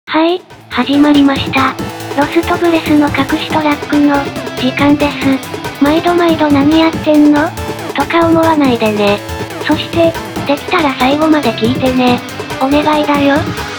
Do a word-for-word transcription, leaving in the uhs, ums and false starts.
はい、始まりました。ロストブレスの隠しトラックの、時間です。毎度毎度何やってんのとか思わないでね。そして、できたら最後まで聞いてね。お願いだよ。